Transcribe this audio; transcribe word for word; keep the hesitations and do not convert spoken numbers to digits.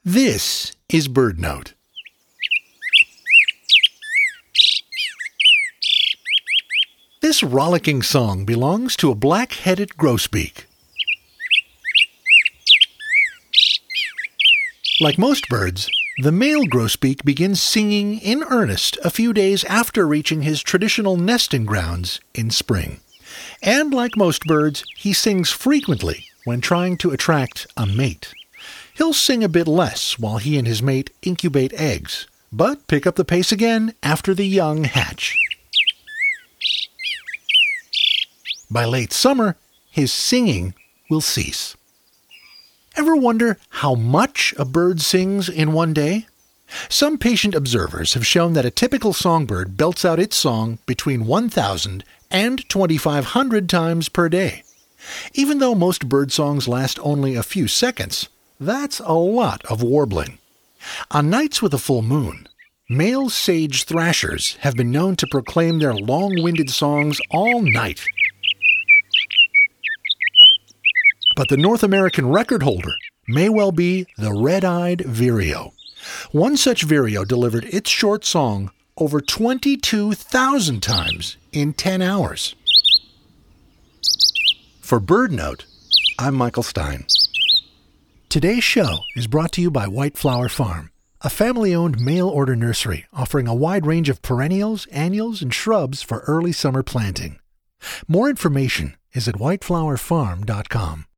This is BirdNote. This rollicking song belongs to a black-headed grosbeak. Like most birds, the male grosbeak begins singing in earnest a few days after reaching his traditional nesting grounds in spring. And like most birds, he sings frequently when trying to attract a mate. He'll sing a bit less while he and his mate incubate eggs, but pick up the pace again after the young hatch. By late summer, his singing will cease. Ever wonder how much a bird sings in one day? Some patient observers have shown that a typical songbird belts out its song between one thousand and twenty-five hundred times per day. Even though most bird songs last only a few seconds, that's a lot of warbling. On nights with a full moon, male sage thrashers have been known to proclaim their long-winded songs all night. But the North American record holder may well be the red-eyed vireo. One such vireo delivered its short song over twenty-two thousand times in ten hours. For BirdNote, I'm Michael Stein. Today's show is brought to you by White Flower Farm, a family-owned mail-order nursery offering a wide range of perennials, annuals, and shrubs for early summer planting. More information is at white flower farm dot com.